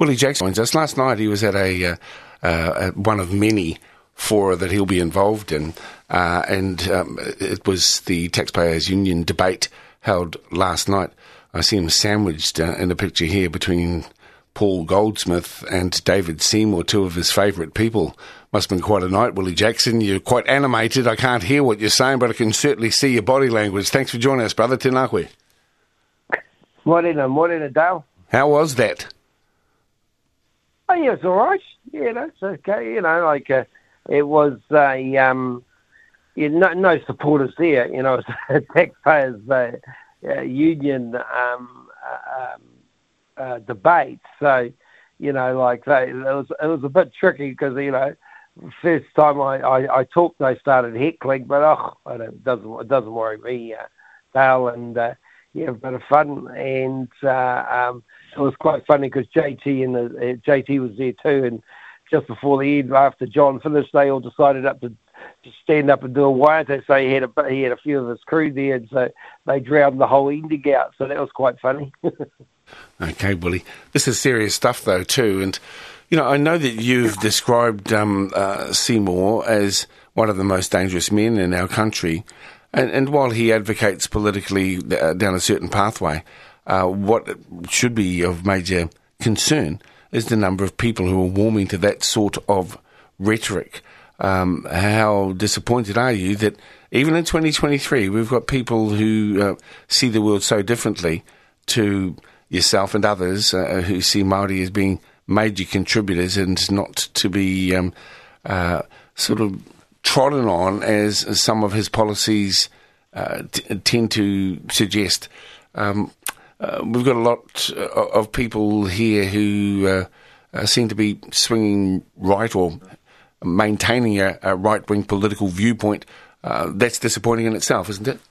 Willie Jackson joins us. Last night he was at one of many fora that he'll be involved in, and it was the Taxpayers Union debate held last night. I see him sandwiched in a picture here between Paul Goldsmith and David Seymour, two of his favourite people. Must have been quite a night, Willie Jackson. You're quite animated. I can't hear what you're saying, but I can certainly see your body language. Thanks for joining us, brother. Tēnā koe. Morena, Dale. How was that? Oh, yeah, it's all right. Yeah, that's okay. It was no supporters there. It was a Taxpayers Union debate. So, it was a bit tricky because, first time I talked, they started heckling, but it doesn't worry me, Dale, and a bit of fun, and it was quite funny because JT was there too, and just before the end, after John finished, they all decided to stand up and do a waiata, so he had a few of his crew there, and so they drowned the whole ending out, so that was quite funny. Okay, Willie. This is serious stuff, though, too, and I know that you've described Seymour as one of the most dangerous men in our country, and while he advocates politically down a certain pathway, what should be of major concern is the number of people who are warming to that sort of rhetoric. How disappointed are you that even in 2023 we've got people who see the world so differently to yourself and others who see Māori as being major contributors and not to be sort of trodden on as some of his policies tend to suggest. We've got a lot of people here who seem to be swinging right or maintaining a right-wing political viewpoint. That's disappointing in itself, isn't it?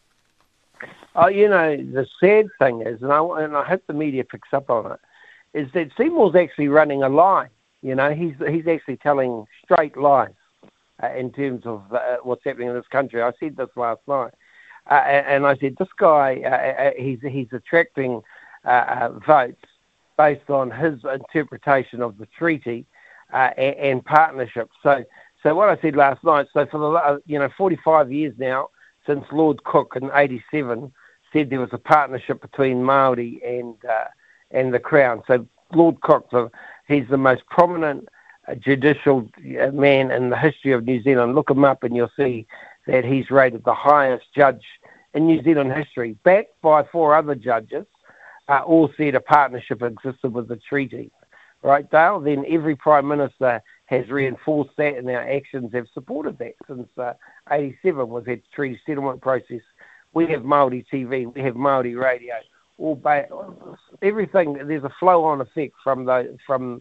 Oh, the sad thing is, and I hope the media picks up on it, is that Seymour's actually running a lie. He's actually telling straight lies in terms of what's happening in this country. I said this last night. And I said, this guy, he's attracting votes based on his interpretation of the treaty and partnership. So what I said last night, so for the 45 years now, since Lord Cook in 87 said there was a partnership between Māori and the Crown. So Lord Cook, he's the most prominent judicial man in the history of New Zealand. Look him up and you'll see that he's rated the highest judge in New Zealand history, backed by 4 other judges, all said a partnership existed with the treaty. Right, Dale? Then every Prime Minister has reinforced that, and our actions have supported that since 87 was that treaty settlement process. We have Māori TV, we have Māori radio, everything. There's a flow-on effect from that.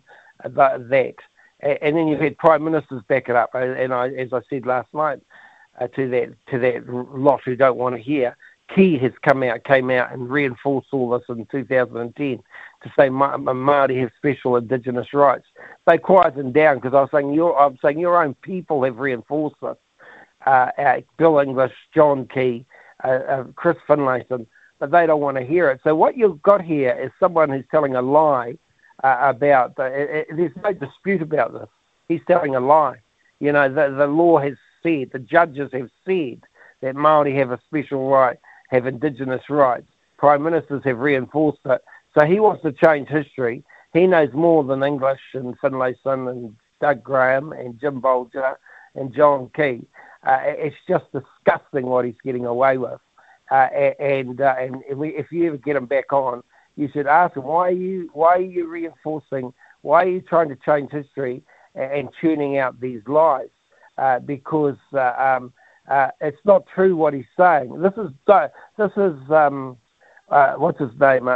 And then you've had Prime Ministers back it up, and as I said last night, to that lot who don't want to hear, Key has came out and reinforced all this in 2010 to say Māori have special Indigenous rights. They quietened down because I'm saying your own people have reinforced this. Bill English, John Key, Chris Finlayson, but they don't want to hear it. So what you've got here is someone who's telling a lie about. There's no dispute about this. He's telling a lie. The law has said, the judges have said that Māori have a special right, have Indigenous rights. Prime Ministers have reinforced it. So he wants to change history. He knows more than English and Finlayson and Doug Graham and Jim Bolger and John Key. It's just disgusting what he's getting away with. If you ever get him back on, you should ask him, why are you reinforcing, why are you trying to change history and tuning out these lies? Because it's not true what he's saying. This is what's his name?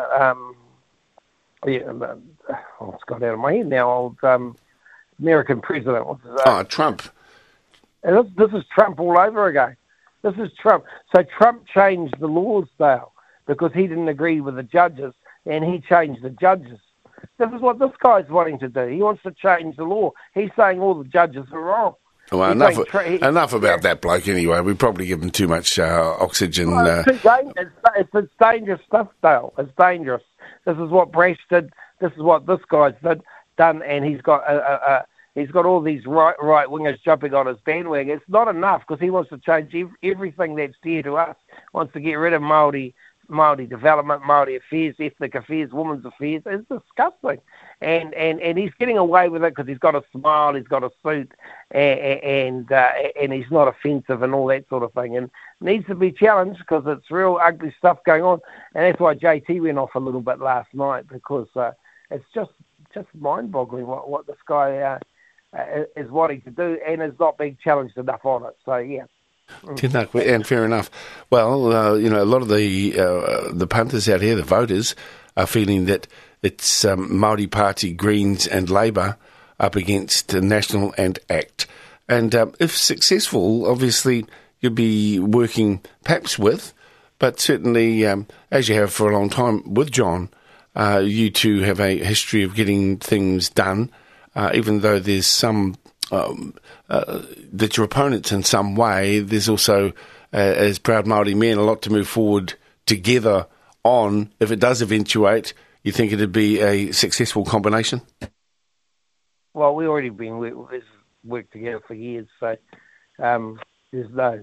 It's got out of my head now. Old American president. What's his name? Trump. And this is Trump all over again. This is Trump. So Trump changed the laws, Dale, because he didn't agree with the judges, and he changed the judges. This is what this guy's wanting to do. He wants to change the law. He's saying all the judges are wrong. Well, enough about that bloke anyway. We probably give him too much oxygen. Well, it's dangerous stuff, Dale. It's dangerous. This is what Brash did. This is what this guy's done, and he's got all these right wingers jumping on his bandwagon. It's not enough because he wants to change everything that's dear to us. Wants to get rid of Māori development, Māori affairs, ethnic affairs, women's affairs. It's disgusting. And he's getting away with it because he's got a smile, he's got a suit, and he's not offensive and all that sort of thing. And needs to be challenged because it's real ugly stuff going on. And that's why JT went off a little bit last night because it's just mind-boggling what this guy is wanting to do and is not being challenged enough on it. So, yeah. And fair enough. Well, a lot of the punters out here, the voters, are feeling that it's Māori Party, Greens and Labour up against National and ACT. And if successful, obviously you'll be working perhaps with, but certainly, as you have for a long time with John, you two have a history of getting things done, even though there's some... that your opponents in some way, there's also, as proud Māori men, a lot to move forward together on. If it does eventuate, you think it'd be a successful combination? Well, we've already been worked together for years, so there's no...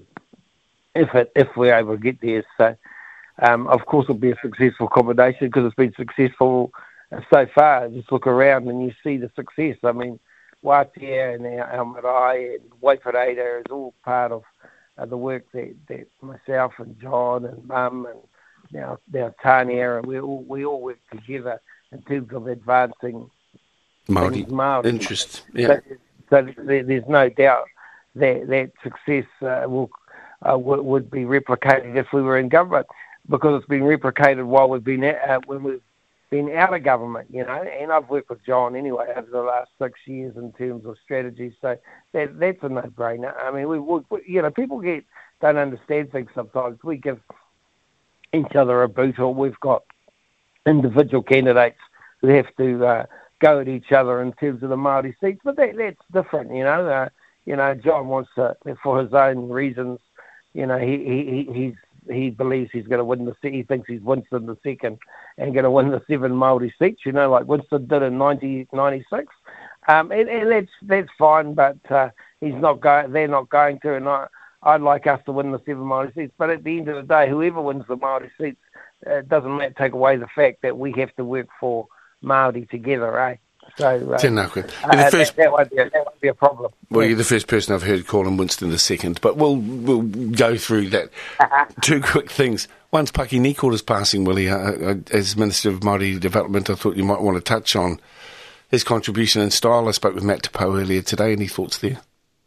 If we're able to get there, so of course it'll be a successful combination because it's been successful so far. Just look around and you see the success. I mean, Wātea and our marae and Waipareta is all part of the work that myself and John and Mum and now Tania, and we all work together in terms of advancing Māori interest. Yeah. So there's no doubt that success would be replicated if we were in government, because it's been replicated while we've been when we've been out of government, and I've worked with John anyway over the last 6 years in terms of strategy, so that's a no-brainer. I mean, people don't understand things sometimes. We give each other a boot, or we've got individual candidates who have to go at each other in terms of the Māori seats, but that's different, John wants to, for his own reasons, he believes he's going to win he thinks he's Winston the second and going to win the 7 Māori seats, like Winston did in 1996. And that's fine, but he's not going. They're not going to, and I'd like us to win the 7 Māori seats. But at the end of the day, whoever wins the Māori seats, doesn't take away the fact that we have to work for Māori together, eh? So that won't be a problem. Well, you're the first person I've heard call him Winston the second, but we'll go through that. 2 quick things. One's Paki Nikora passing, Willie. As Minister of Māori Development, I thought you might want to touch on his contribution and style. I spoke with Matt Tapau earlier today. Any thoughts there?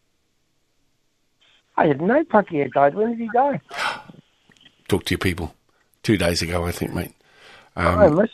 I didn't know Paki had died. When did he die? Talk to your people. 2 days ago, I think, mate. I've missed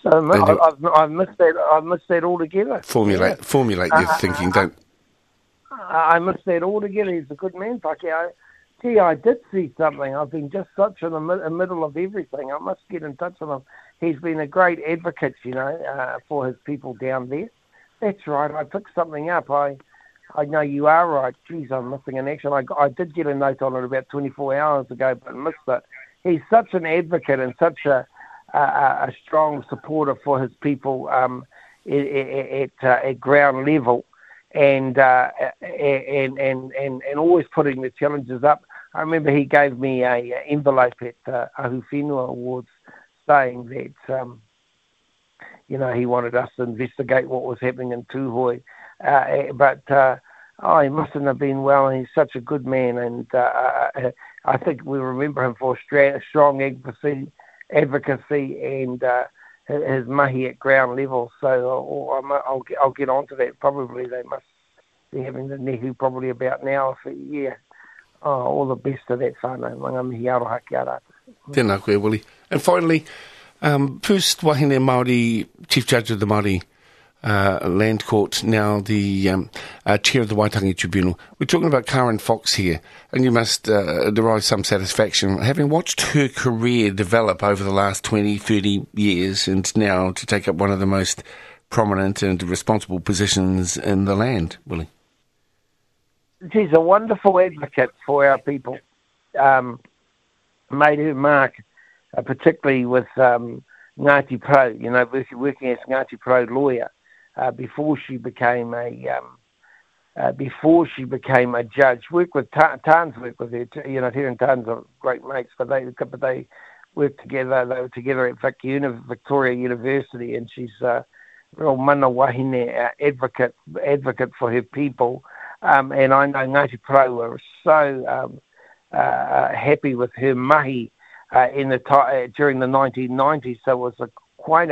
that altogether. Formulate your thinking. Don't. I missed that altogether. He's a good man, Paki. I did see something. I've been just such in the middle of everything. I must get in touch with him. He's been a great advocate, for his people down there. That's right. I picked something up. I know you are right. Geez, I'm missing an action. I did get a note on it about 24 hours ago, but missed it. He's such an advocate and such a strong supporter for his people at ground level, and always putting the challenges up. I remember he gave me a envelope at Ahu Whenua Awards saying that he wanted us to investigate what was happening in Tūhoe, but he mustn't have been well. And he's such a good man, and I think we remember him for strong advocacy and his mahi at ground level. So I'll get on to that. Probably they must be having the nehu probably about now. All the best to that whānau. Mangamihi aroha ki ara. Tēnā koe, Willie. And finally, first Wahine Māori, Chief Judge of the Māori Land Court, now the Chair of the Waitangi Tribunal. We're talking about Karen Fox here, and you must derive some satisfaction having watched her career develop over the last 20, 30 years, and now to take up one of the most prominent and responsible positions in the land, Willie. she's a wonderful advocate for our people. Made her mark, particularly with Ngāti Pro, working as Ngāti Pro lawyer before she became a judge. Worked with Tans, worked with her. Her and Tans are great mates, but they worked together. They were together at Victoria University, and she's a real mana wahine advocate for her people. And I know Ngāti Pro were so happy with her mahi during the 1990s, so it was quite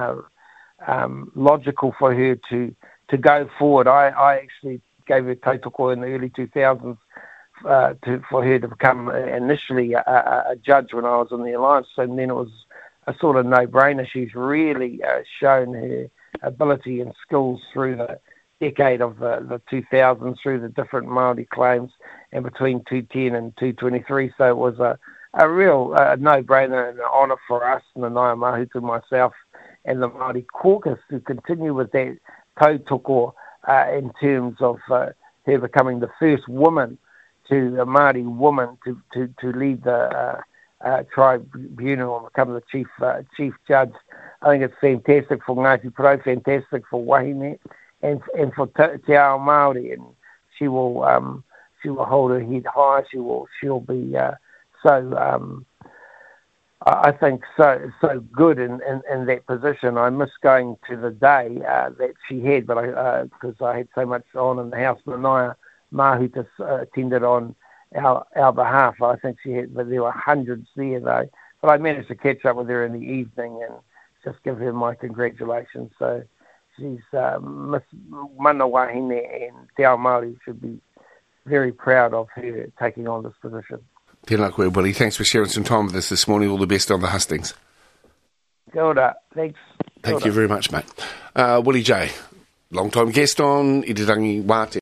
logical for her to go forward. I actually gave her tautoko in the early 2000s for her to become initially a judge when I was in the Alliance, and then it was a sort of no-brainer. She's really shown her ability and skills through the decade of the 2000s, through the different Māori claims, and between 210 and 223, so it was a real no-brainer and an honour for us and the Ngāi Mahutu, myself, and the Māori caucus to continue with that tautoko in terms of her becoming the first woman a Māori woman to lead the tribunal and become the chief judge. I think it's fantastic for Ngāti Pro, fantastic for Wahine, and for Te Ao Māori, and she will hold her head high. She'll be I think so good in that position. I miss going to the day that she had, but because I had so much on in the house. Manaia Mahuta attended on our behalf. I think she had, but there were hundreds there though. But I managed to catch up with her in the evening and just give her my congratulations. So she's Miss Mana Wahine, and Te Ao Māori should be very proud of her taking on this position. Tēnā koe, Willie. Thanks for sharing some time with us this morning. All the best on the hustings. Kia ora. Thanks. Thank you very much, mate. Willie J, long-time guest on Irirangi Wāte.